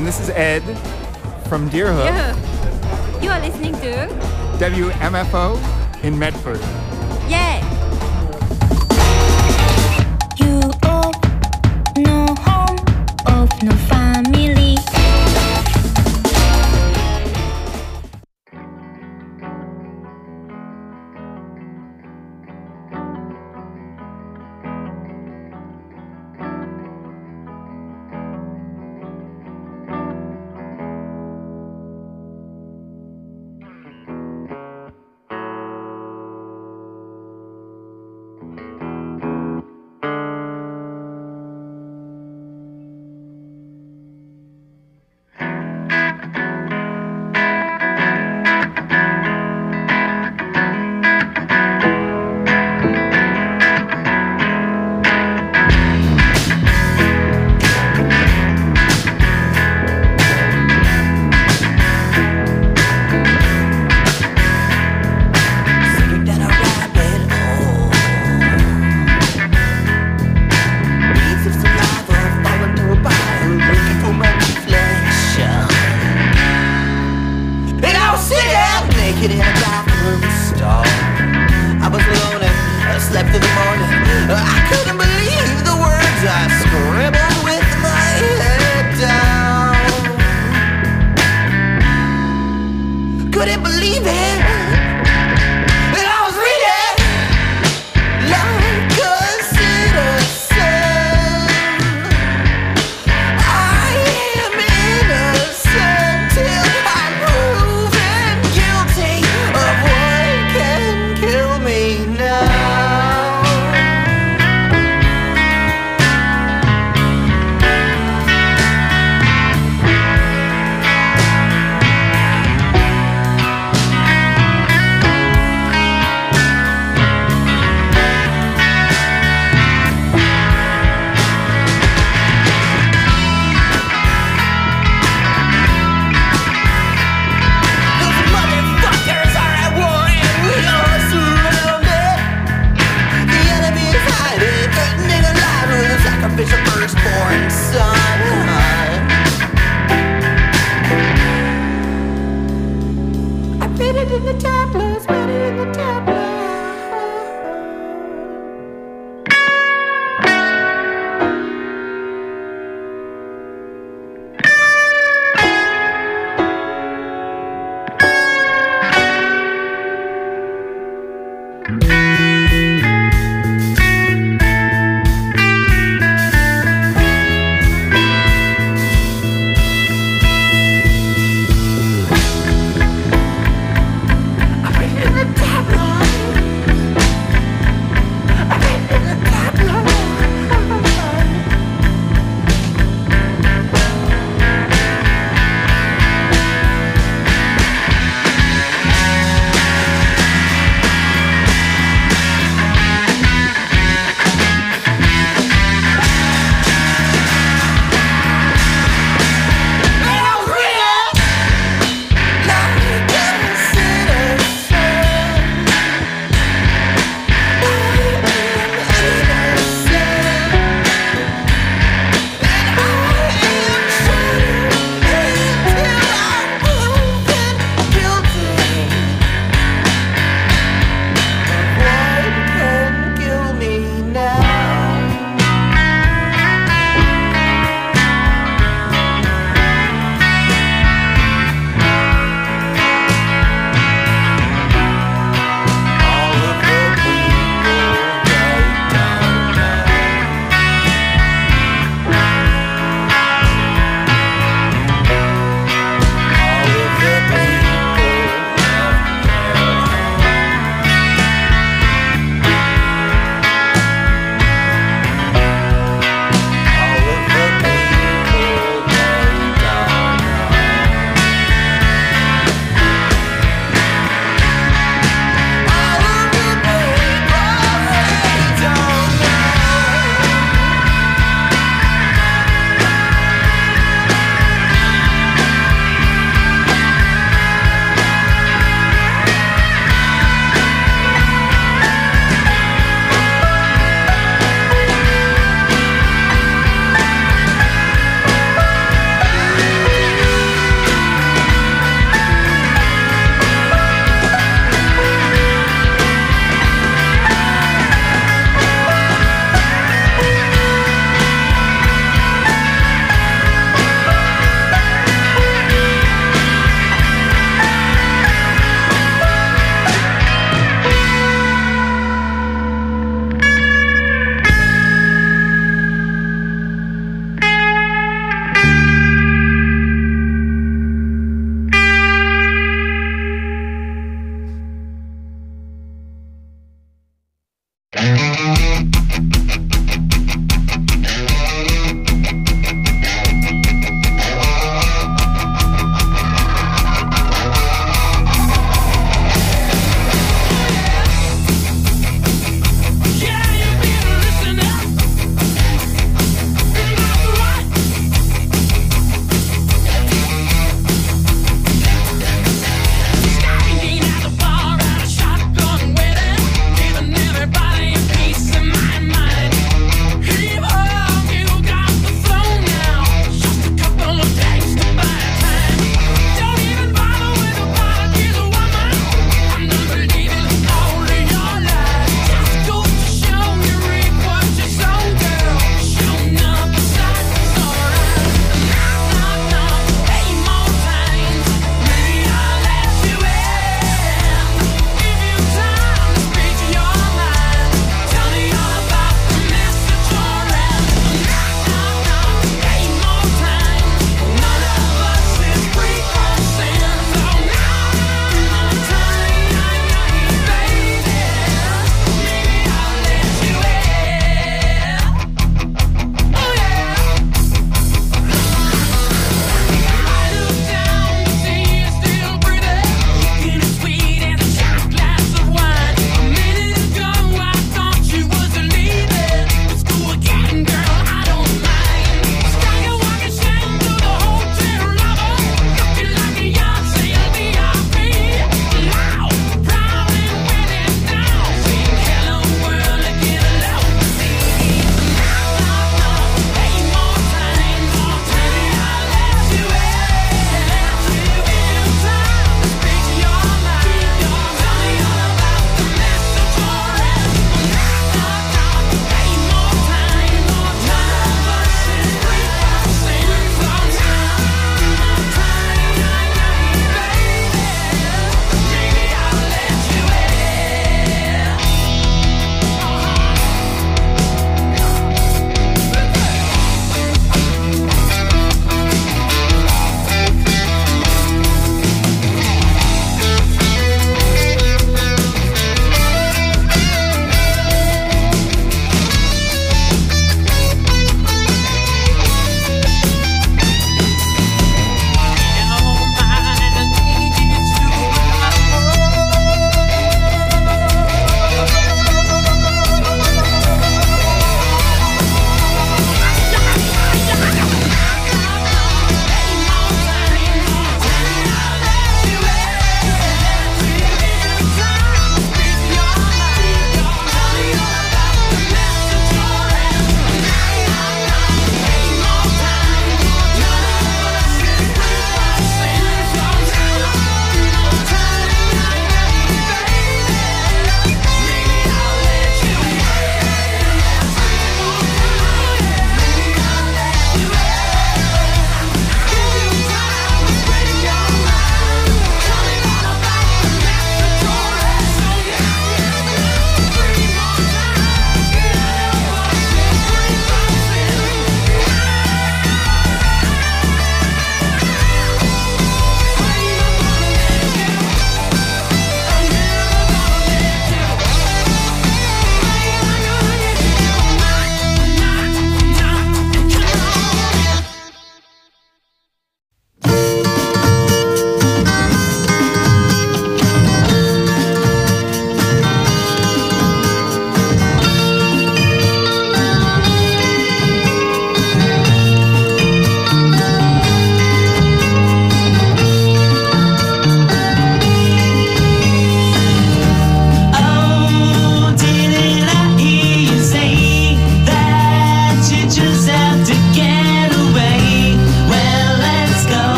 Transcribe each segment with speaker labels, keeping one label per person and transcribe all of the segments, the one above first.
Speaker 1: And this is Ed from Deerhook.
Speaker 2: Yeah. You are listening to
Speaker 1: WMFO in Medford.
Speaker 2: Yeah.
Speaker 3: You of no home, of no family.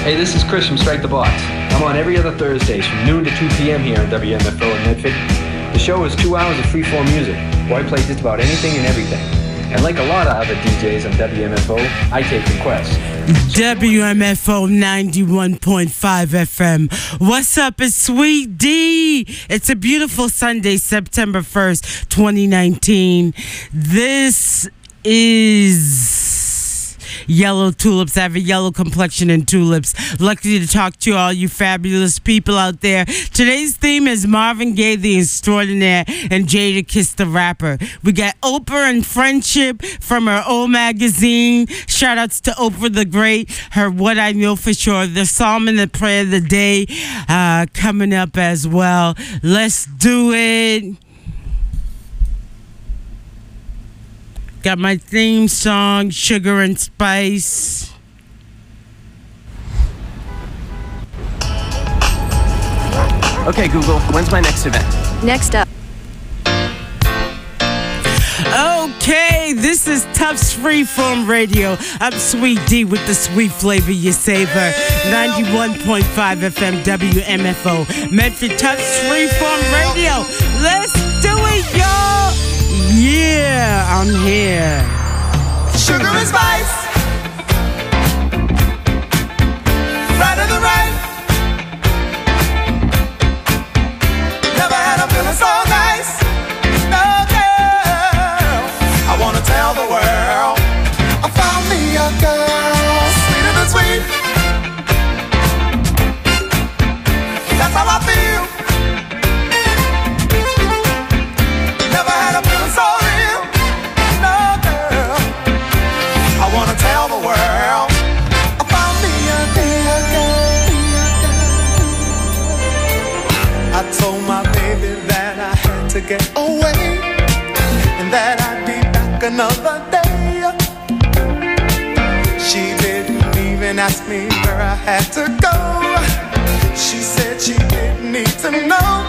Speaker 4: Hey, this is Chris from Strike the Box. I'm on every other Thursdays from noon to 2 p.m. here on WMFO in Medford. The show is 2 hours of free-form music, where I play just about anything and everything. And like a lot of other DJs on WMFO, I take requests.
Speaker 5: WMFO 91.5 FM. What's up? It's Sweet D. It's a beautiful Sunday, September 1st, 2019. This is Yellow Tulips. I have a yellow complexion and tulips. Lucky to talk to all you fabulous people out there. Today's theme is Marvin Gaye the Extraordinaire and Jadakiss the Rapper. We got Oprah and Friendship from her old magazine. Shout outs to Oprah the Great. Her What I Know For Sure. The Psalm and the Prayer of the Day coming up as well. Let's do it. Got my theme song, Sugar and Spice.
Speaker 6: Okay, Google, when's my next event?
Speaker 2: Next up.
Speaker 5: Okay, this is Tufts Freeform Radio. I'm Sweet D with the sweet flavor you savor. 91.5 FM WMFO. Medford Tufts Freeform Radio. Let's do it, y'all. Yeah, I'm here.
Speaker 7: Sugar and spice, right to the right. Never had a feeling so nice. No girl, I wanna tell the world I found me a girl sweeter than sweet. That's how I feel. Never had a feeling so real. No girl, I wanna tell the world I found me a girl. I told my baby that I had to get away and that I'd be back another day. She didn't even ask me where I had to go. She said she didn't need to know.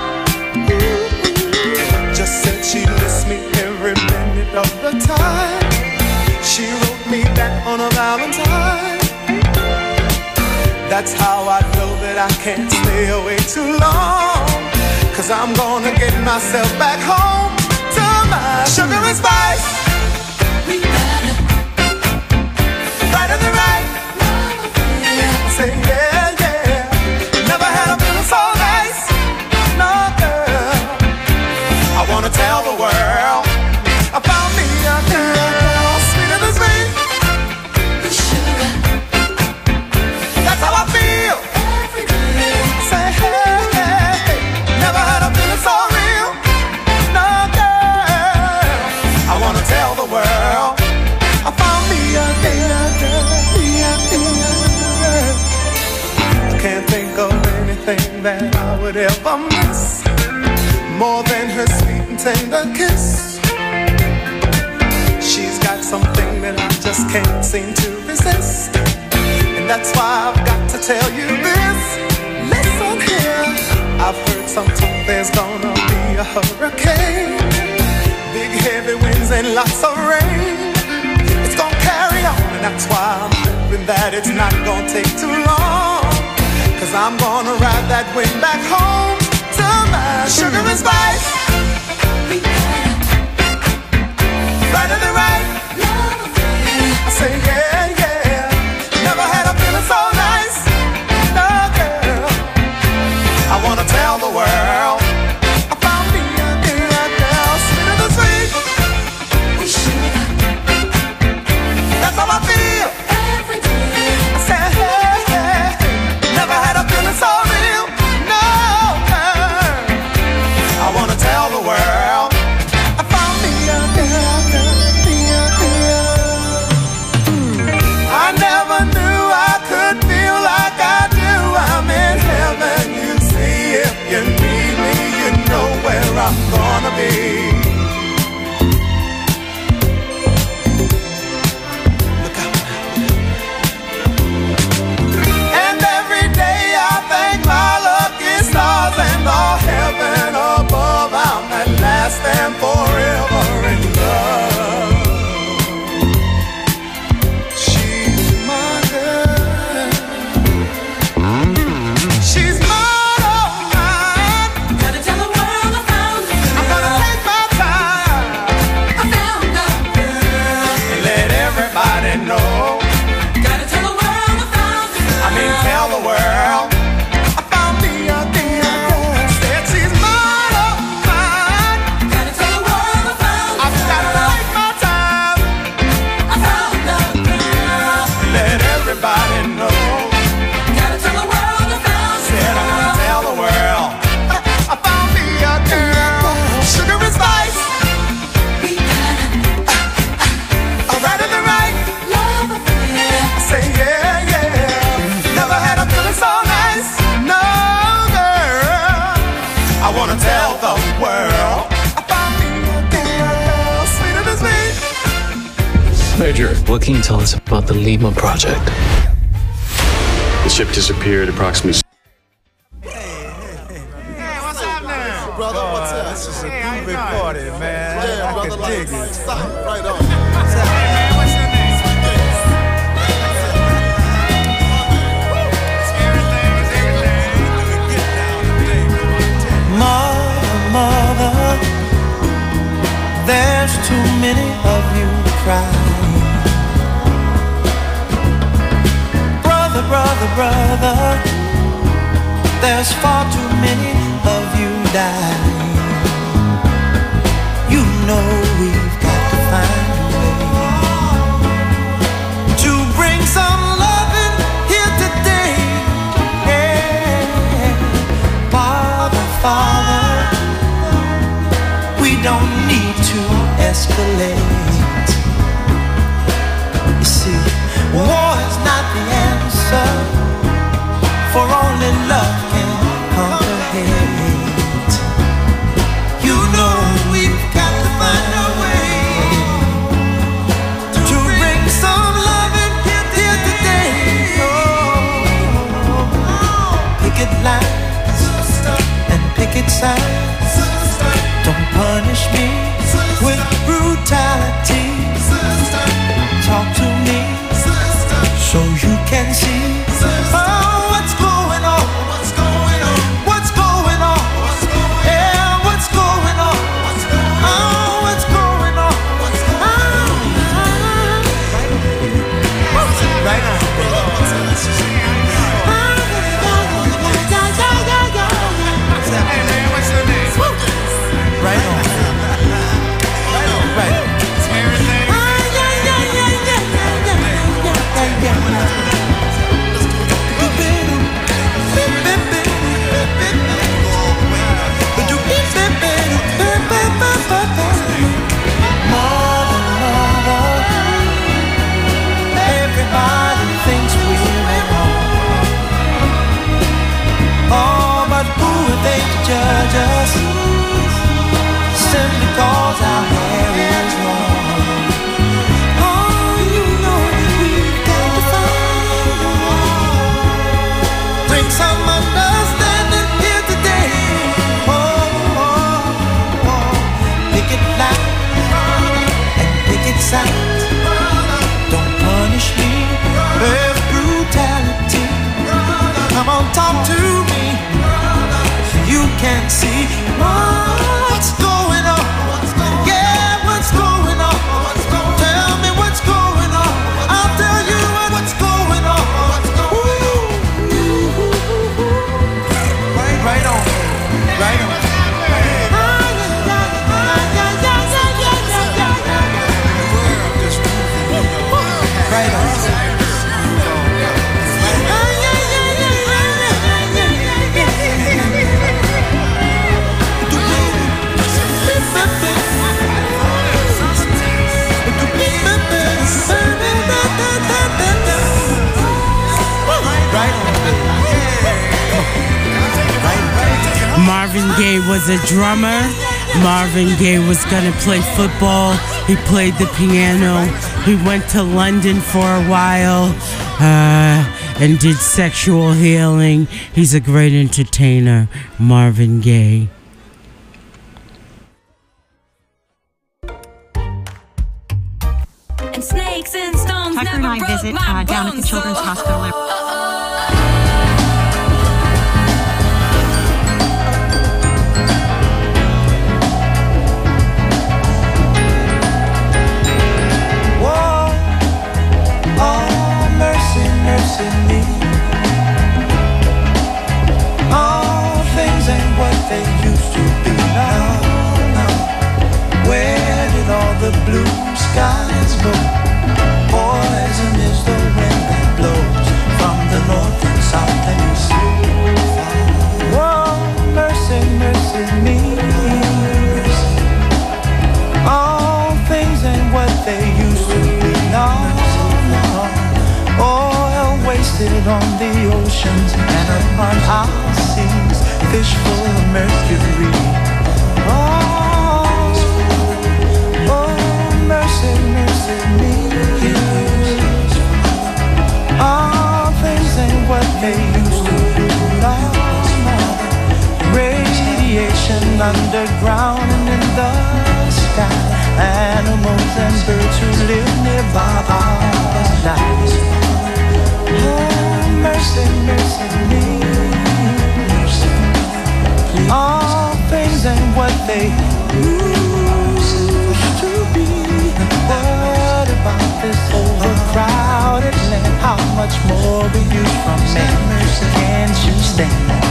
Speaker 7: Just said she missed me every minute of the time. She wrote me back on a Valentine. That's how I know that I can't stay away too long. 'Cause I'm gonna get myself back home to my sugar and spice. Right to the right. Say yeah, yeah. Never had a feeling so nice. No girl, I wanna tell the world I found me a girl sweeter than sweet. That's how I feel. Say hey, hey, hey. Never had a feeling so real. No girl, I wanna tell the world I found me a girl. Can't think of anything that I would ever miss more than her sweet and tender kiss. She's got something that I just can't seem to resist, and that's why I've got to tell you this. Listen here, I've heard some talk there's gonna be a hurricane, big heavy winds and lots of rain. It's gonna carry on, and that's why I'm hoping that it's not gonna take too long. 'Cause I'm gonna ride that wind back home to my sugar and spice. Right to the right. I say yeah, yeah. Never had a feeling so nice. No girl, I wanna tell the world I found me a girl sweeter than sweet. That's how I feel. I say hey, hey. Never had a feeling so real. No girl, I wanna tell the world I found me a girl. I never knew I could feel like I do. I'm in heaven, you see. If you need me, you know where I'm gonna be. Look out now. And every day I thank my lucky stars and all heaven above. I'm at last and forever in love. She's my girl. tell the world I found me a girl sweeter than sweet.
Speaker 8: Major, what can you tell us about the Lima project? The ship disappeared approximately.
Speaker 7: What's up now? Brother, what's up? This is a groovy party, man. Yeah, brother, I can dig it. Stop right on. Hey, man, what's your name?
Speaker 9: Mother, there's too many of you crying. Brother, there's far too many of you dying. You know we've got to find a way to bring some loving here today. Yeah. Father, we don't need to escalate. You see, war is not the answer, for only love can conquer hate. You know we've got to find a way to bring some loving here today. Picket lines and picket signs, don't punish me with brutality. Talk to me so you can see what's going on. What's going on? What's going on? Yeah, what's going on? Oh, what's going on? Right on.
Speaker 7: Hey, man, what's your name?
Speaker 9: Right on. Right on. Right on.
Speaker 7: Everything.
Speaker 9: Everybody thinks we're at home. Oh, but who are they to judge us? Simply cause our hair is long. Oh, you know we've got to find a way. Bring some understanding here today. Pick it loud and pick it sound. Don't punish me with brutality. Come on, talk to me so you can see what's going on. Yeah, what's going on? Tell me what's going on. I'll tell you what's going on. Right on, right on. Right on.
Speaker 5: Marvin Gaye was a drummer. Marvin Gaye was gonna play football. He played the piano. He went to London for a while and did sexual healing. He's a great entertainer, Marvin Gaye.
Speaker 2: And snakes and stones.
Speaker 10: Tucker and I visit down at the Children's Hospital.
Speaker 9: Mercy me. All things ain't what they used to be now. Where did all the blue skies go? Poison is the wind that blows from the north and south and east. Whoa, mercy, mercy me. All things ain't what they used to be now. Oil wasted on the oceans and upon our seas. fish full of mercury. Oh, mercy, mercy me. All things ain't what they used to be. Radiation underground and in the sky. Animals and birds who live nearby are nice. Oh, mercy, mercy me. All things ain't what they used to be. What about this overcrowded land? How much more will you from me? Can't you stand that?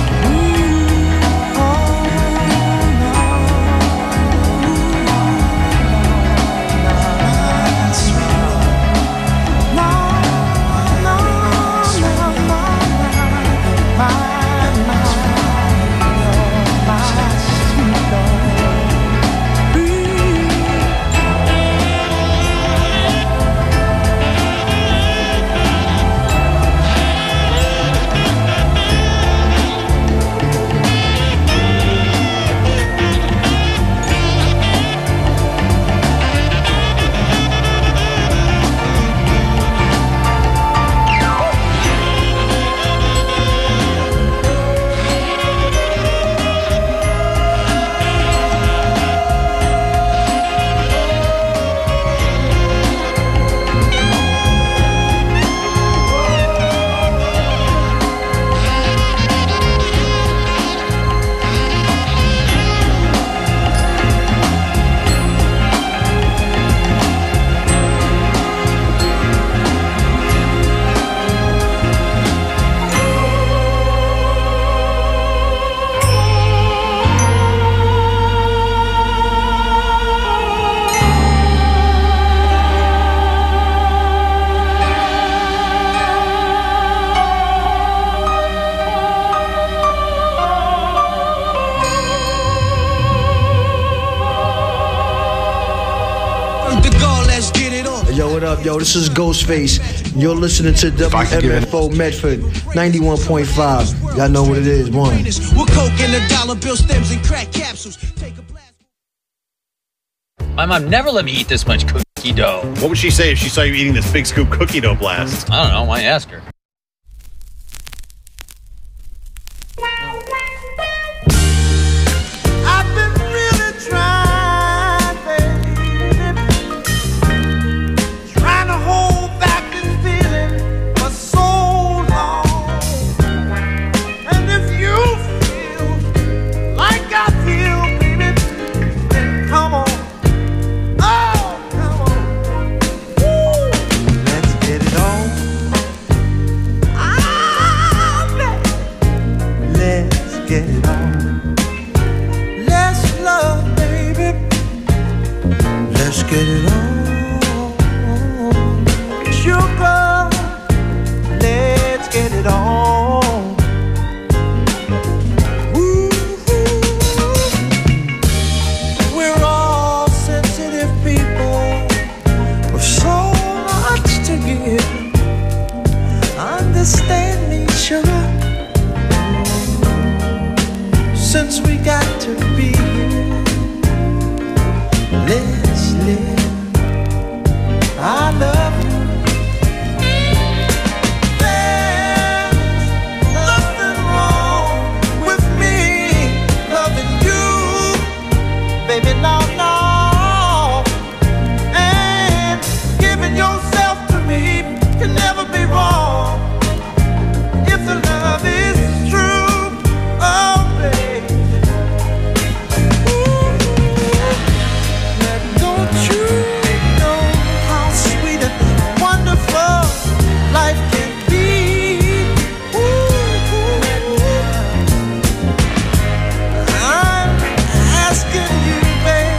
Speaker 11: Yo, this is Ghostface. You're listening to WMFO Medford 91.5. Y'all know what it is. One.
Speaker 9: We're coke and the dollar bill stems and crack capsules.
Speaker 12: My mom never let me eat this much cookie dough.
Speaker 13: What would she say if she saw you eating this big scoop cookie dough blast?
Speaker 12: I don't know. Why ask her?
Speaker 9: Since we got to be here, let's live. I love you. There's nothing wrong with me loving you, baby. No, no. And giving yourself to me can never be wrong if the love is true. Oh, baby. Life can be. I'm asking you, baby.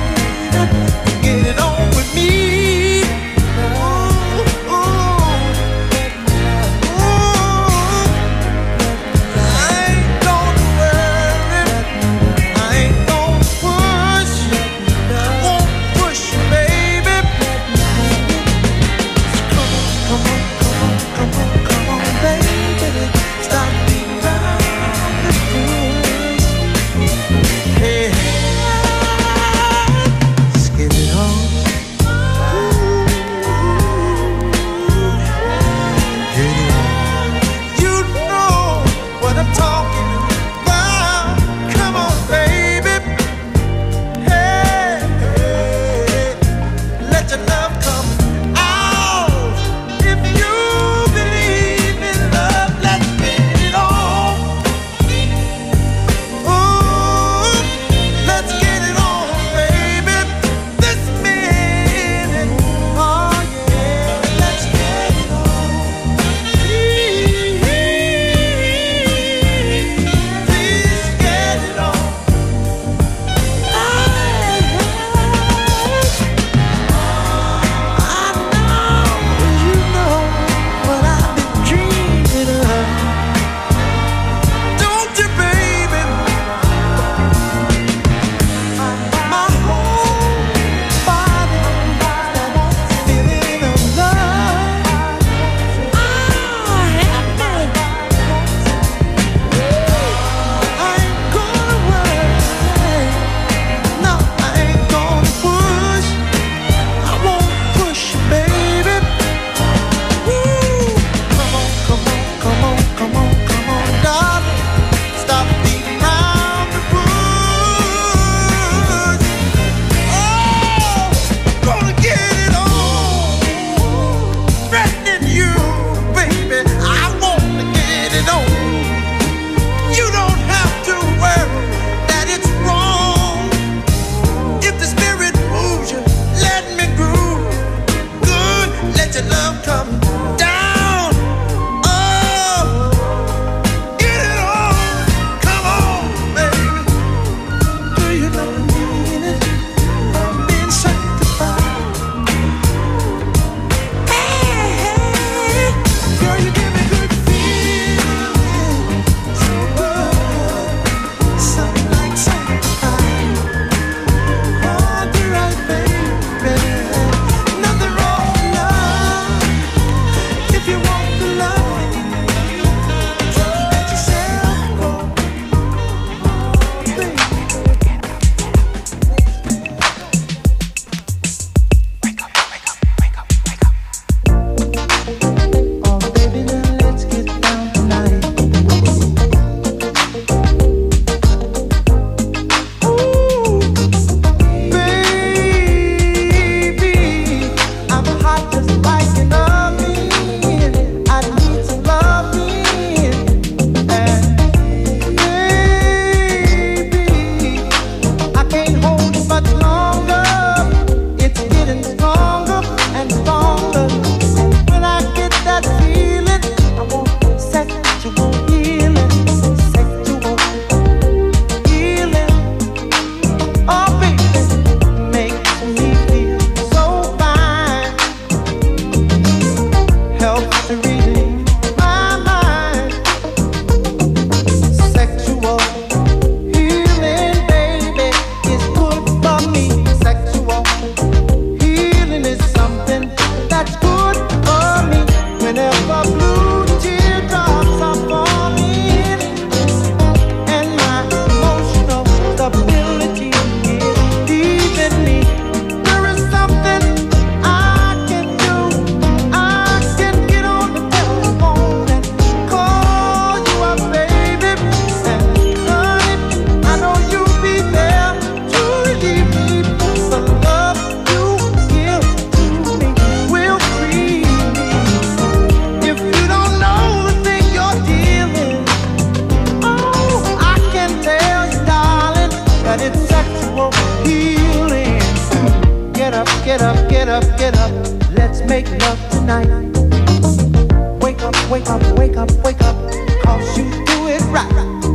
Speaker 9: get up, let's make love tonight. Wake up, wake up, wake up, wake up, 'cause you do it right.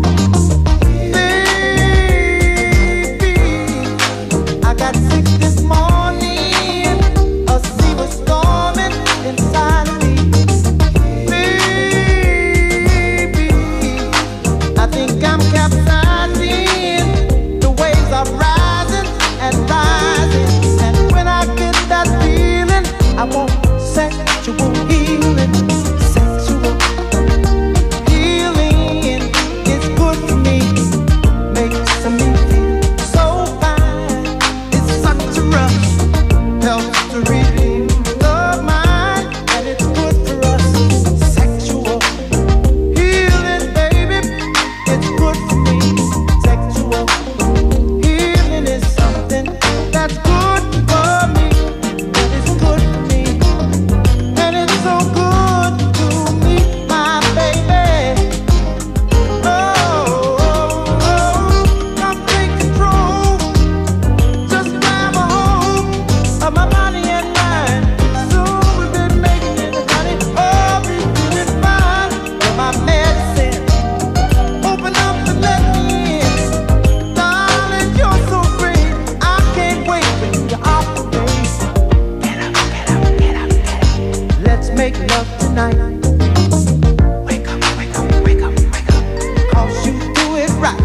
Speaker 9: Baby, I got sick this morning, a sea was storming inside of me. Baby, I think I'm capsizing, the waves are rising and rising, and when I get that feeling, I want sexual healing. Sexual healing is good for me, makes me feel so fine. It's such a rush, helps to relieve the mind, and it's good for us. Sexual healing, baby, it's good for me. Sexual healing is something that's good for me, and it's good for me, and it's so good to meet my baby. Oh, come take control, just grab a hold of my body and mind. So we've been making it, honey. Oh, we doing fine. You're my medicine. Open up and let me in, darling. You're so great. I can't wait for you to operate. Get up, get up, get up, get up. Let's make love tonight. Wake up, wake up, wake up, wake up, 'cause you do it right.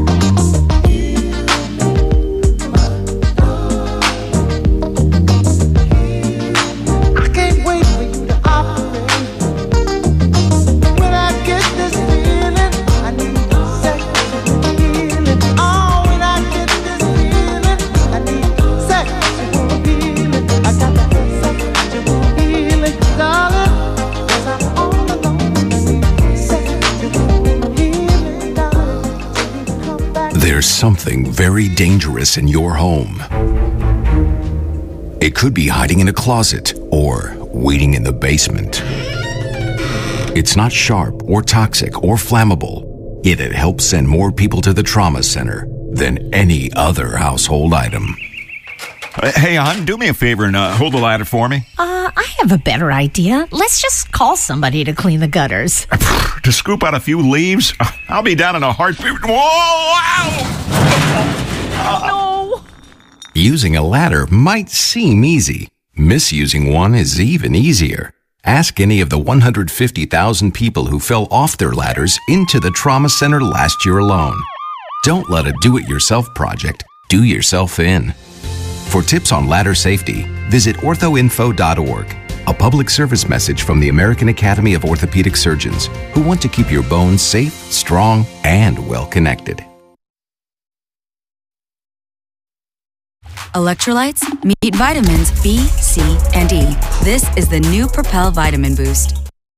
Speaker 9: I can't wait for you to operate. When I get this feeling, I need sexual healing. Oh, when I get this feeling, I need sexual healing. I got to have sexual healing, darling, 'cause I'm all alone. I need sexual healing, darling, till you come back.
Speaker 14: There's something very dangerous in your home. It could be hiding in a closet or waiting in the basement. It's not sharp or toxic or flammable, yet it helps send more people to the trauma center than any other household item.
Speaker 15: Hey, hon, do me a favor and hold the ladder for me.
Speaker 16: I have a better idea. Let's just call somebody to clean the gutters.
Speaker 15: To scoop out a few leaves? I'll be down in a heartbeat. Whoa!
Speaker 16: No.
Speaker 14: Using a ladder might seem easy. Misusing one is even easier. Ask any of the 150,000 people who fell off their ladders into the trauma center last year alone. Don't let a do-it-yourself project do yourself in. For tips on ladder safety, visit orthoinfo.org, a public service message from the American Academy of Orthopedic Surgeons, who want to keep your bones safe, strong, and well-connected.
Speaker 17: Electrolytes meet vitamins B, C, and E. This is the new Propel Vitamin Boost.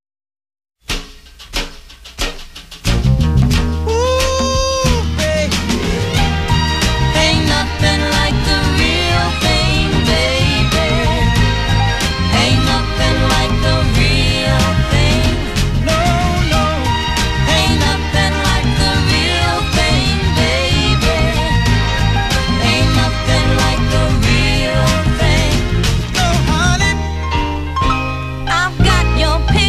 Speaker 9: Ain't nothing like the real thing, baby. Ain't nothing like the real thing. No, no. Ain't nothing like the real thing, baby. Ain't nothing like the real thing. No, honey. I've got your picture.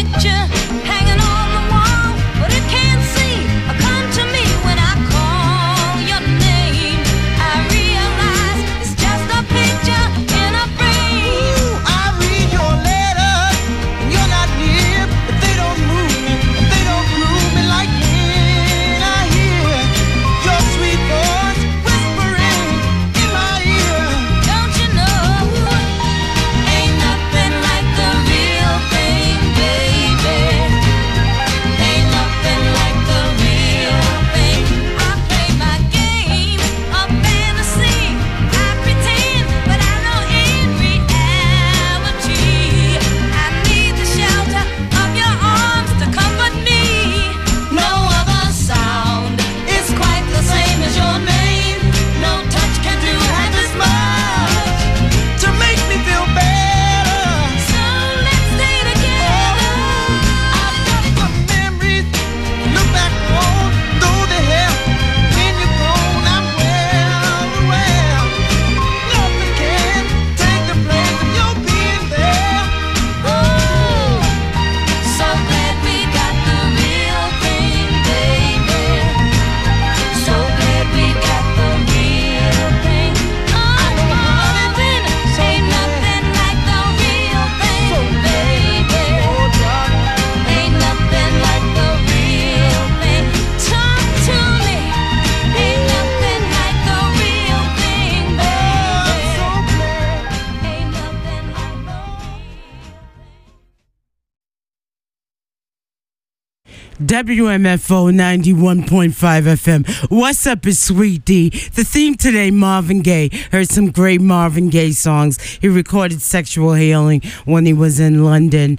Speaker 5: WMFO 91.5 FM. What's up, it's Sweet D. The theme today, Marvin Gaye. Heard some great Marvin Gaye songs. He recorded Sexual Healing when he was in London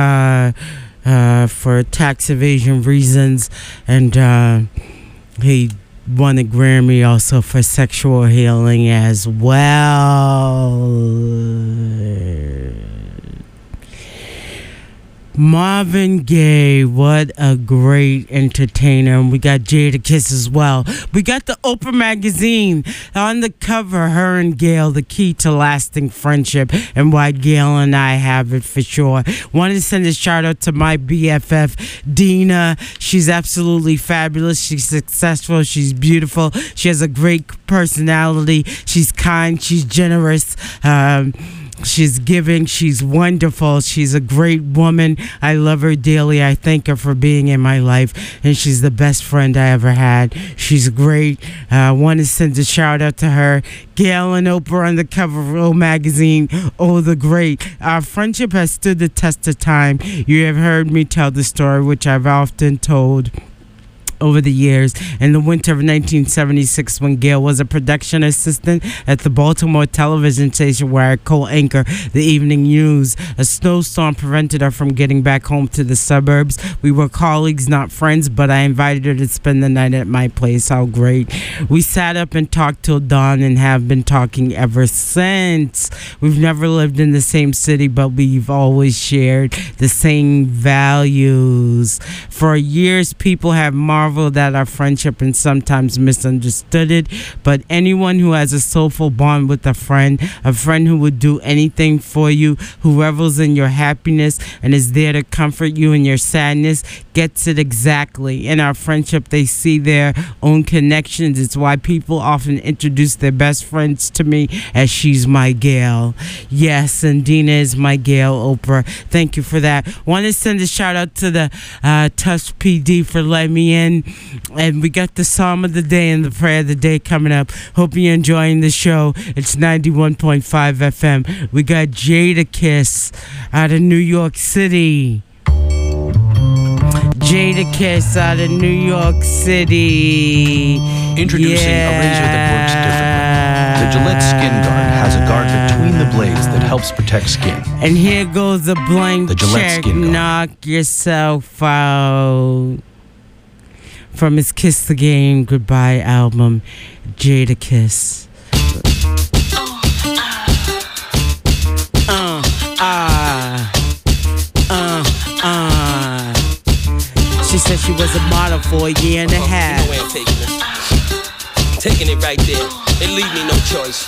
Speaker 5: for tax evasion reasons. And he won a Grammy also for Sexual Healing as well. Marvin Gaye, what a great entertainer. And we got Jadakiss as well. We got the Oprah magazine on the cover, her and Gayle, the key to lasting friendship, and why Gayle and I have it for sure. Wanted to send a shout out to my BFF, Dina. She's absolutely fabulous. She's successful. She's beautiful. She has a great personality. She's kind. She's generous. She's giving. She's wonderful. She's a great woman. I love her dearly. I thank her for being in my life, and she's the best friend I ever had. She's great. I want to send a shout out to her. Gayle and Oprah on the cover of O magazine. Oh, the great. Our friendship has stood the test of time. You have heard me tell the story, which I've often told over the years. In the winter of 1976, when Gayle was a production assistant at the Baltimore television station where I co-anchor the evening news, a snowstorm prevented her from getting back home to the suburbs. We were colleagues, not friends, but I invited her to spend the night at my place. How great. We sat up and talked till dawn and have been talking ever since. We've never lived in the same city, but we've always shared the same values. For years, people have marveled at our friendship and sometimes misunderstood it, but anyone who has a soulful bond with a friend who would do anything for you, who revels in your happiness and is there to comfort you in your sadness, gets it exactly. In our friendship, they see their own connections. It's why people often introduce their best friends to me as she's my Gayle. Yes, and Dina is my Gayle, Oprah. Thank you for that. Want to send a shout out to the Tufts PD for letting me in. And we got the Psalm of the Day and the Prayer of the Day coming up. Hope you're enjoying the show. It's 91.5 FM. We got Jadakiss out of New York City. Jadakiss out of New York City.
Speaker 18: Introducing a razor that works differently. The Gillette Skin Guard has a guard between the blades that helps protect skin.
Speaker 5: And here goes a blank check. Knock yourself out. From his Kiss the Game Goodbye album, Jadakiss. She said she was a model for a year and a half.
Speaker 19: You know where I'm taking this. I'm taking it right there. It leave me no choice.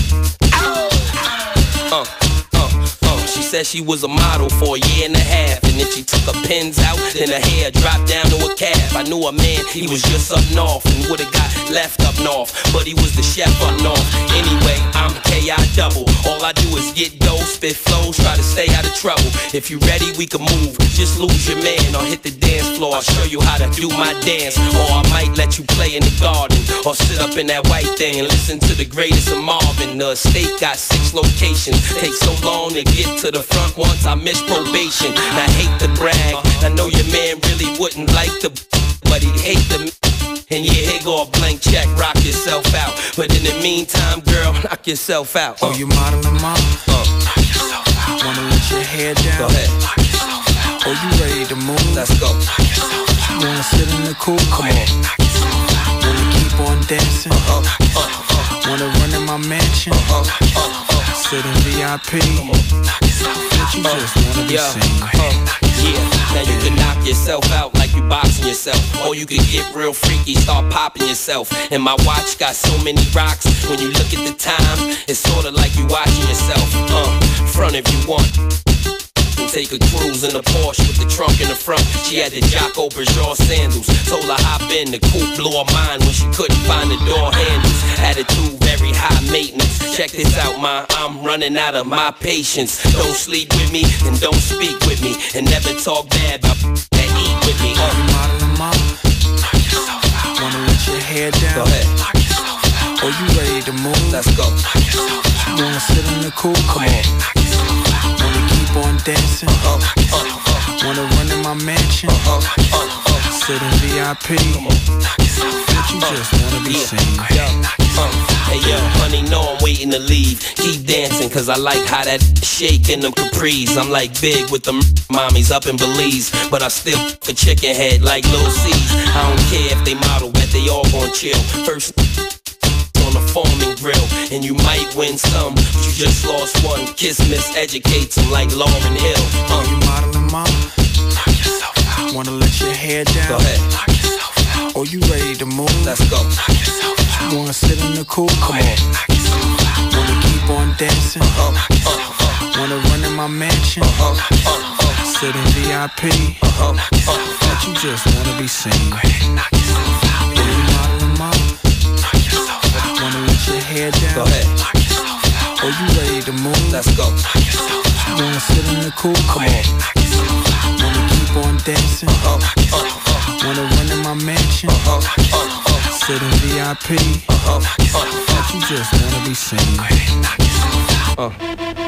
Speaker 19: She said she was a model for a year and a half, and then she took her pins out, then her hair dropped down to a calf. I knew a man, he was just up north and would've got left up north, but he was the chef up north. Anyway, I'm K.I. double. All I do is get dough, spit flows, try to stay out of trouble. If you ready, we can move. Just lose your man or hit the dance floor. I'll show you how to do my dance, or I might let you play in the garden, or sit up in that white thing and listen to the greatest of Marvin. The estate got 6 locations. Takes so long to get to the front once I missed probation. I hate to brag, I know your man really wouldn't like to, but he hate the. And yeah, here go a blank check, rock yourself out. But in the meantime, girl, knock yourself out.
Speaker 20: Oh, you modeling, mama? Knock yourself out. Wanna let your hair down?
Speaker 19: Go ahead.
Speaker 20: Knock yourself out. Oh, you ready to move?
Speaker 19: Let's go.
Speaker 20: Knock yourself out. Wanna sit in the cool?
Speaker 19: Come on.
Speaker 20: Knock yourself out. Wanna keep on dancing? Knock yourself out. Wanna run in my mansion? Knock yourself out. Sit in VIP? Knock yourself out. But you just wanna be seen?
Speaker 19: Yeah, now you can knock yourself out like you boxing yourself, or you can get real freaky, start popping yourself. And my watch got so many rocks, when you look at the time, it's sorta like you watching yourself. Front if you want. Take a cruise in a Porsche with the trunk in the front. She had the Jocko Bergeron sandals. Told her hop in, the coupe blew her mind when she couldn't find the door handles. Attitude very high maintenance. Check this out, ma, I'm running out of my patience. Don't sleep with me, and don't speak with me, and never talk bad about that eat with me.
Speaker 20: You modeling, mama? Knock yourself out. Wanna let your hair down?
Speaker 19: Go ahead.
Speaker 20: Knock yourself out. Oh, you ready to move?
Speaker 19: Let's go.
Speaker 20: Knock yourself out. Wanna sit in the cool?
Speaker 19: Come on.
Speaker 20: Knock yourself out. Wanna keep on dancing. Wanna run in my mansion. Sit in VIP. But you just wanna be seen.
Speaker 19: Hey yo, honey, know I'm waiting to leave. Keep dancing, cause I like how that shake in them capris. I'm like big with them mommies up in Belize, but I still a chicken head like Lil C's. I don't care if they model, bet they all gon' chill. First on the farming grill, and you might win some, but you just lost one. Kiss miseducates them like Lauryn Hill.
Speaker 20: You modeling, mama? Knock yourself out. Wanna let your hair down?
Speaker 19: Go ahead.
Speaker 20: Knock yourself out. Oh, you ready to move?
Speaker 19: Let's go.
Speaker 20: Knock yourself out. Wanna sit in the cool?
Speaker 19: Come on.
Speaker 20: Knock yourself out. Wanna keep on dancing? Wanna run in my mansion? Sit in VIP? But you just wanna be seen. Knock yourself out. You modeling, mama? Knock yourself out. Wanna let your hair down?
Speaker 19: Go ahead.
Speaker 20: Knock yourself out. Oh, you ready to move?
Speaker 19: Let's go.
Speaker 20: Knock yourself out. Wanna sit in the cool?
Speaker 19: Come on.
Speaker 20: Knock yourself out. Wanna keep on dancing? Wanna run in my mansion? Sit in VIP? But you just wanna be seen. Knock yourself out.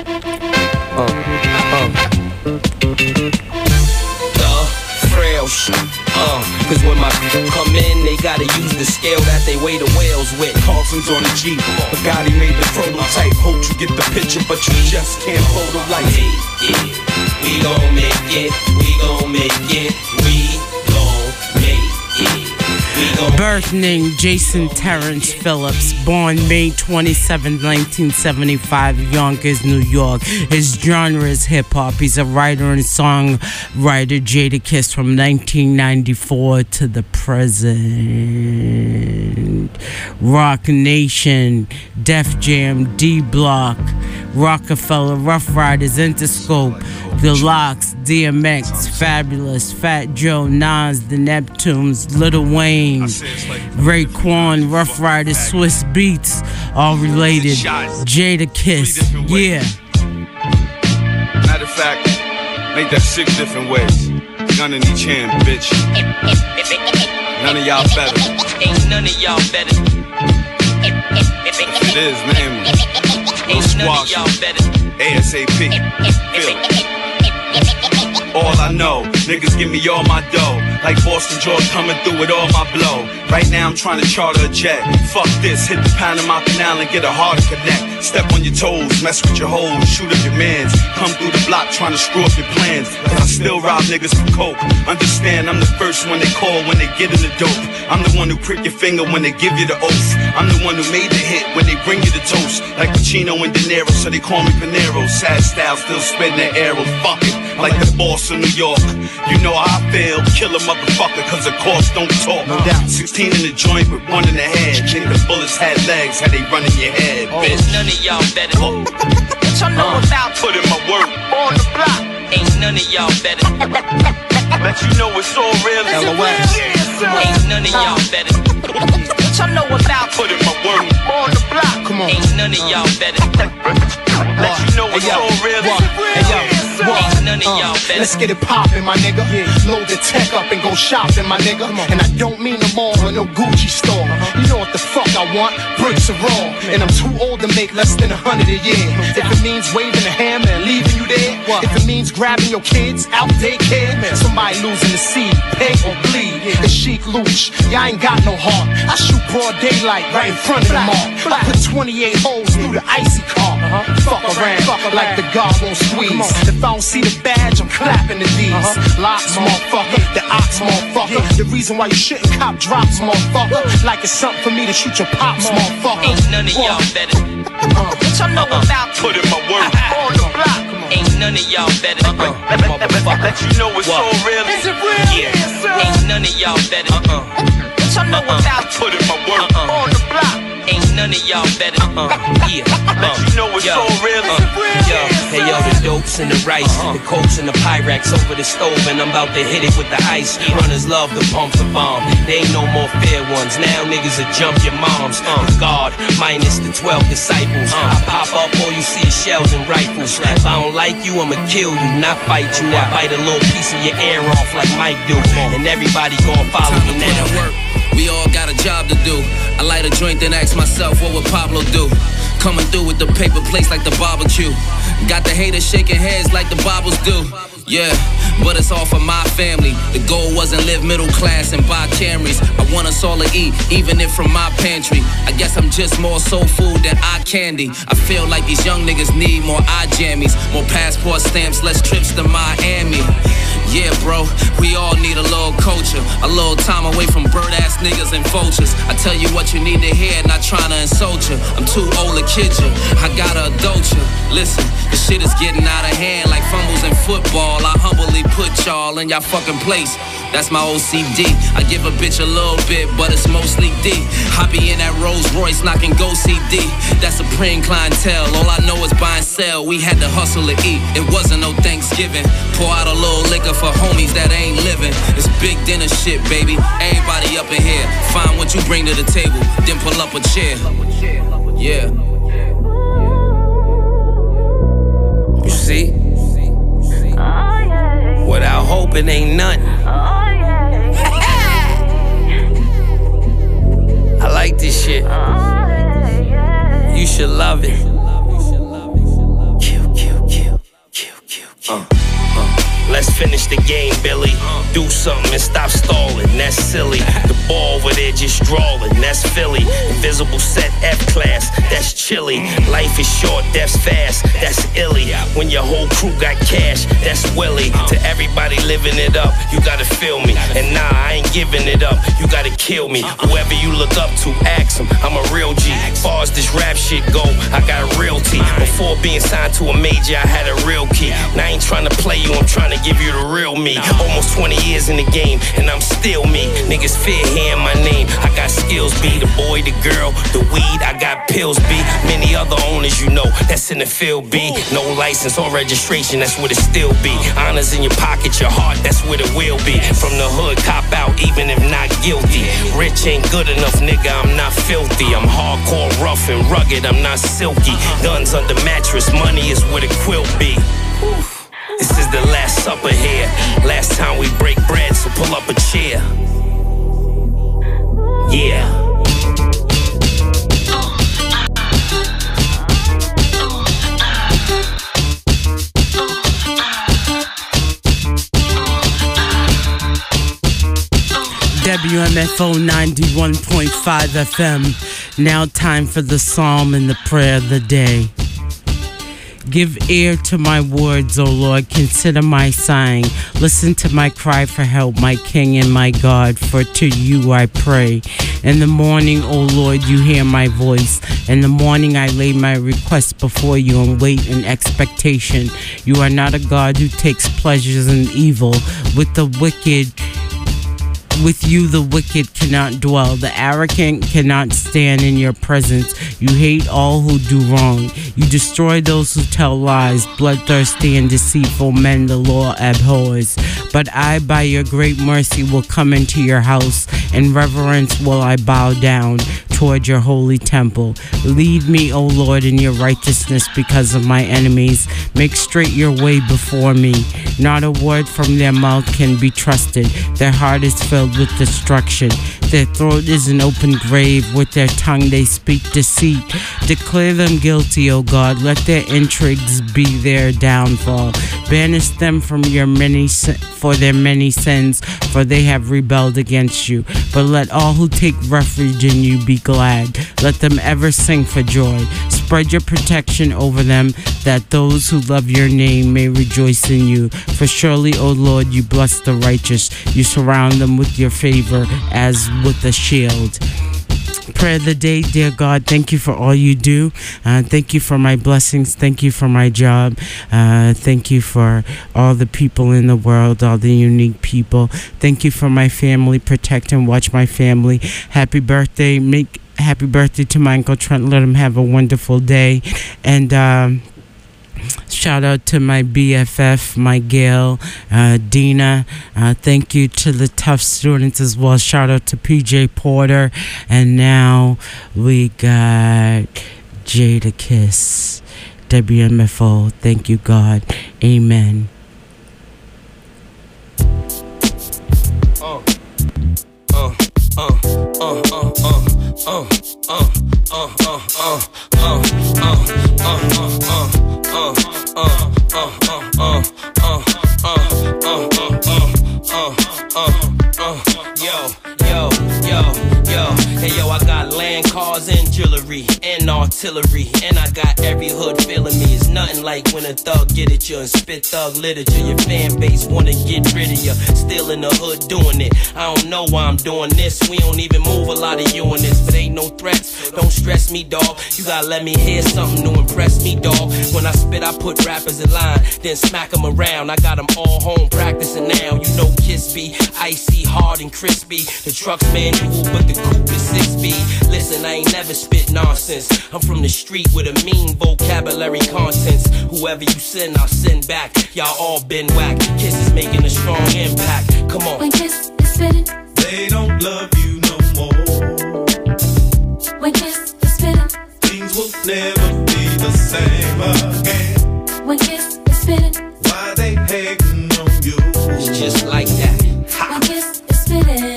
Speaker 19: The frail shit. Cause when my come in, they gotta use the scale that they weigh the whales with.
Speaker 21: Carson's on the Jeep, Bugatti made the prototype. Hope you get the picture, but you just can't hold the light.
Speaker 19: We gon' make it, we gon' make it, we gon' make it.
Speaker 5: Birth name Jason Terrence Phillips, born May 27, 1975, Yonkers, New York. His genre is hip-hop. He's a writer and songwriter, Jadakiss, from 1994 to the present. Rock Nation, Def Jam, D-Block, Rockefeller, Rough Riders, Interscope, The Lox, DMX, Fabulous, Fat Joe, Nas, The Neptunes, Lil Wayne, Raekwon, Rough Riders, Swiss Beats, all related. Jadakiss, yeah.
Speaker 21: Matter of fact, make that 6 different ways. Gun in each hand, bitch. None of y'all better.
Speaker 19: Ain't none of y'all better.
Speaker 21: If it is, name it. Lil Squash, ASAP, feel it. All I know, niggas give me all my dough. Like Boston George coming through with all my blow. Right now I'm trying to charter a jet. Fuck this, hit the Panama Canal and get a harder connect. Step on your toes, mess with your hoes, shoot up your mans. Come through the block trying to screw up your plans. But I still rob niggas for coke. Understand I'm the first one they call when they get in the dope. I'm the one who prick your finger when they give you the oath. I'm the one who made the hit when they bring you the toast. Like Pacino and De Niro, so they call me Panero. Sad style, still spitting their arrows. Fuck it, like the boss of New York. You know how I feel, kill a motherfucker cause the course don't talk. 16 in the joint with 1 in the head. Think the bullets had legs, how they run in your head, bitch.
Speaker 19: None of y'all better. What y'all know about?
Speaker 21: Put in my work.
Speaker 19: On the block. Ain't none of y'all better.
Speaker 21: Bet you know it's all real. LOS.
Speaker 19: Ain't none of y'all better. What y'all know about?
Speaker 21: Put in my work.
Speaker 19: On the block. Come on. Ain't none of y'all better.
Speaker 21: Bet you know it's all real.
Speaker 19: Ain't none of y'all better.
Speaker 22: Let's get it poppin', my nigga. Load the tech up and go shopping, my nigga. And I don't mean no more or no Gucci store. You know what the fuck I want? Bricks are raw. And I'm too old to make less than 100 a year. If it means waving a hammer and leaving you there, if it means grabbing your kids out daycare, somebody losing the seed, pay or bleed. It's chic louche, y'all ain't got no heart. I shoot broad daylight right in front of them all. I put 28 holes through the icy car. Fuck around, like the God won't squeeze. If I don't see the badge, I'm clapping the D's. Locks, motherfucker, the ox, motherfucker. The reason why you shouldn't cop drops, motherfucker. Like it's something for me to shoot your pops, motherfucker.
Speaker 19: Ain't none of y'all better. What y'all know about?
Speaker 21: Put in my work.
Speaker 19: On the block. Ain't none of y'all better.
Speaker 21: Let you know it's all real.
Speaker 19: Is it real? Yeah. Ain't none of y'all better. What y'all know about?
Speaker 21: Put in my work.
Speaker 19: On the block. Ain't none of y'all better. Yeah.
Speaker 21: Let you know it's all real.
Speaker 19: Hey yo, the dopes and the rice, the cokes and the Pyrex over the stove, and I'm about to hit it with the ice. Runners love the pump the bomb. They ain't no more fair ones. Now niggas will jump your moms. God, minus the 12 disciples. I pop up, all you see is shells and rifles. If I don't like you, I'ma kill you, not fight you. I bite a little piece of your ear off like Mike do, and everybody gon' follow me now.
Speaker 23: We all got a job to do. I light a joint, then ask myself, what would Pablo do? Coming through with the paper plates like the barbecue. Got the haters shaking heads like the Bibles do. Yeah, but it's all for my family. The goal wasn't live middle class and buy Camrys. I want us all to eat, even if from my pantry. I guess I'm just more soul food than eye candy. I feel like these young niggas need more eye jammies, more passport stamps, less trips to Miami. Yeah, bro, we all need a little culture, a little time away from bird-ass niggas and vultures. I tell you what you need to hear, not trying to insult you. I'm too old to kid you, I gotta adult you. Listen, the shit is getting out of hand like fumbles in football. I humbly put y'all in y'all fucking place. That's my OCD. I give a bitch a little bit, but it's mostly D. I be in that Rolls Royce knocking Go CD. That's supreme clientele. All I know is buy and sell. We had to hustle to eat. It wasn't no Thanksgiving. Pour out a little liquor for homies that ain't living. It's big dinner shit, baby. Everybody up in here. Find what you bring to the table, then pull up a chair. Yeah. You see? Without hope, it ain't nothing. I like this shit. You should love it. Let's finish the game, Billy. Do something and stop stalling, that's silly. The ball over there just drawing, that's Philly. Invisible set F-class, that's chilly. Life is short, death's fast, that's illy. When your whole crew got cash, that's Willie. To everybody living it up, you gotta feel me. And nah, I ain't giving it up, you gotta kill me. Whoever you look up to, ask him, I'm a real G. Far as this rap shit go, I got a realty. Before being signed to a major, I had a real key. Now I ain't trying to play you, I'm trying to give you the real me. Almost 20 years in the game, and I'm still me. Niggas fear hearing my name. I got skills, be the boy, the girl, the weed. I got pills, be many other owners, you know, that's in the field, be no license or registration, that's what it still be. Honors in your pocket, your heart, that's what it will be. From the hood, cop out, even if not guilty. Rich ain't good enough, nigga, I'm not filthy. I'm hardcore, rough and rugged, I'm not silky. Guns under mattress, money is what it quilt be. This is the last supper here. Last time we break bread, so pull up a chair. Yeah.
Speaker 5: WMFO 91.5 FM. Now time for the psalm and the prayer of the day. Give ear to my words, O Lord. Consider my sighing. Listen to my cry for help, my King and my God, for to you I pray. In the morning, O Lord, you hear my voice. In the morning I lay my request before you and wait in expectation. You are not a God who takes pleasures in evil. With you the wicked cannot dwell. The arrogant cannot stand in your presence. You hate all who do wrong. You destroy those who tell lies. Bloodthirsty and deceitful men the Lord abhors. But I, by your great mercy, will come into your house. In reverence will I bow down toward your holy temple. Lead me, O Lord, in your righteousness because of my enemies. Make straight your way before me. Not a word from their mouth can be trusted. Their heart is filled with destruction. Their throat is an open grave. With their tongue they speak deceit. Declare them guilty, O God. Let their intrigues be their downfall. Banish them from your for their many sins, for they have rebelled against you. But let all who take refuge in you be glad. Let them ever sing for joy. Spread your protection over them, that those who love your name may rejoice in you. For surely, O Lord, you bless the righteous. You surround them with your favor as with a shield. Prayer of the day, dear God, thank you for all you do. Thank you for my blessings. Thank you for my job. Thank you for all the people in the world, all the unique people. Thank you for my family. Protect and watch my family. Happy birthday. Happy birthday to my Uncle Trent. Let him have a wonderful day. And shout out to my BFF, my Gail, Dina. Thank you to the tough students as well. Shout out to PJ Porter. And now we got Jada Kiss. WMFO. Thank you, God. Amen.
Speaker 19: got every hood feeling me. It's nothing like when a thug get at you and spit thug literature. Your fan base wanna get rid of you. Still in the hood doing it. I don't know why I'm doing this. We don't even move a lot of you in this, but ain't no threats. Don't stress me, dawg. You gotta let me hear something to impress me, dawg. When I spit, I put rappers in line, then smack them around. I got them all home practicing now. You know Kiss be icy, hard and crispy. The truck's manual, but the coupe is 6B. Listen, I ain't never spit nonsense. I'm from the street with a mean vocabulary contents. Whoever you send, I'll send back. Y'all all been whacked. Kiss is making a strong impact. Come on.
Speaker 1: When Kiss is spitting,
Speaker 21: they don't love you no more.
Speaker 1: When Kiss is spitting,
Speaker 21: things will never be the same again.
Speaker 1: When Kiss is spitting,
Speaker 21: why they hating on you?
Speaker 19: It's just like that.
Speaker 1: When Kiss is spitting.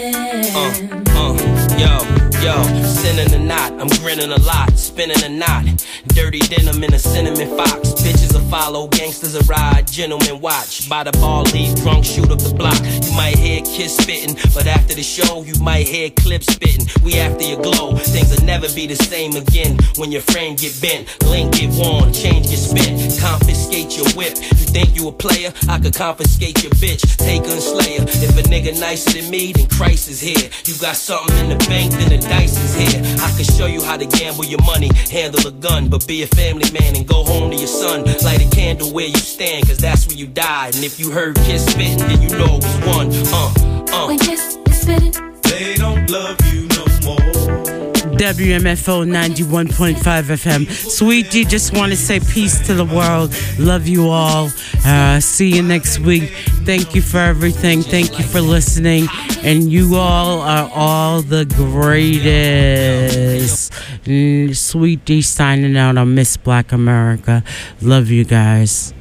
Speaker 19: Yo, sinning a knot, I'm grinning a lot, spinning a knot. Dirty denim in a cinnamon fox. Bitches will follow, gangsters will ride, gentlemen watch. By the bar, leave drunk, shoot up the block. You might hear Kiss spitting, but after the show, you might hear Clips spitting. We after your glow, things will never be the same again. When your frame get bent, link get worn, change get spent, confiscate your whip. You think you a player? I could confiscate your bitch, take her and slay her. If a nigga nicer than me, then Christ is here. You got something in the bank, then the dice is here. I can show you how to gamble your money, handle a gun, but be a family man and go home to your son. Light a candle where you stand, cause that's where you died. And if you heard Kiss spitting, then you know it was one.
Speaker 1: When Kiss is spitting,
Speaker 21: they don't love you no more.
Speaker 5: WMFO 91.5 FM. Sweetie, just want to say peace to the world. Love you all. See you next week. Thank you for everything. Thank you for listening. And you all are all the greatest. Sweetie signing out on Miss Black America. Love you guys.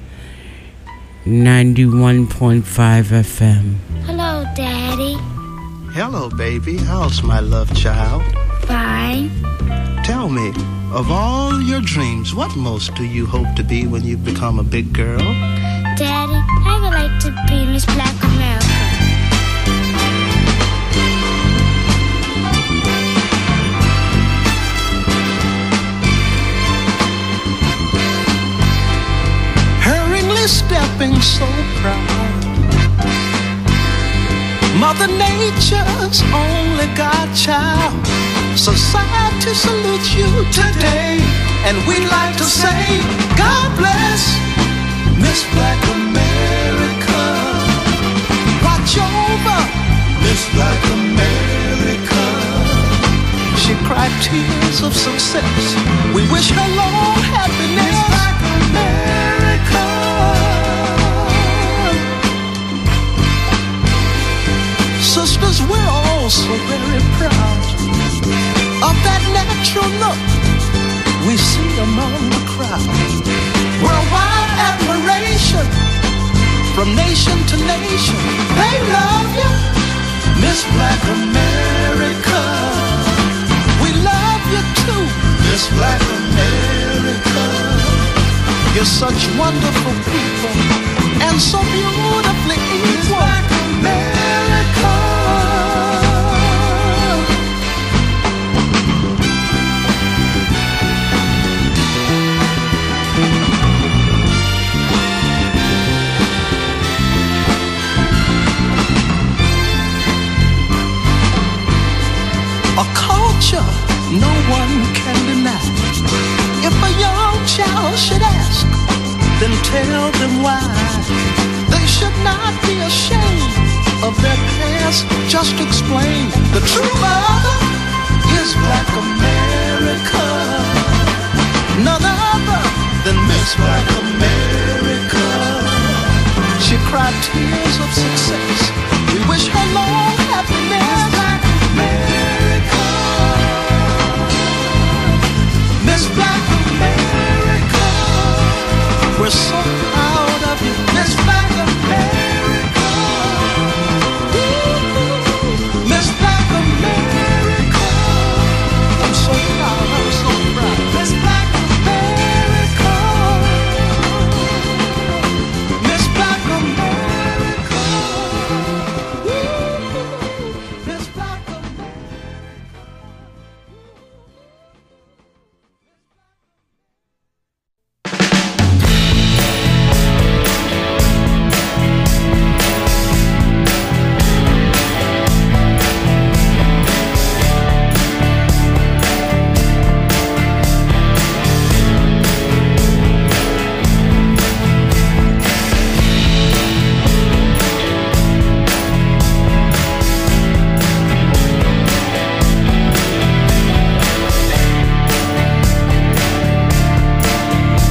Speaker 5: 91.5 FM.
Speaker 1: Hello, Daddy.
Speaker 3: Hello, baby. How's my love child?
Speaker 1: Fine.
Speaker 3: Tell me, of all your dreams, what most do you hope to be when you become a big girl?
Speaker 1: Daddy, I would like to be Miss Black America.
Speaker 3: Hurriedly stepping so proud, Mother Nature's only godchild. Society salutes you today, and we'd like to say, God bless Miss Black America. Watch over Miss Black America. She cried tears of success. We wish her long happiness. Miss Black America. Sisters, we're all so very proud of that natural look we see among the crowd. Worldwide admiration from nation to nation. They love you, Miss Black America. We love you too, Miss Black America. You're such wonderful people and so beautifully equal. Miss Black America. A culture no one can deny. If a young child should ask, then tell them why. They should not be ashamed of their past. Just explain the true mother is Black America. None other than Miss Black America. She cried tears of success. We wish her long happiness. Black America. Miss Black America. We're so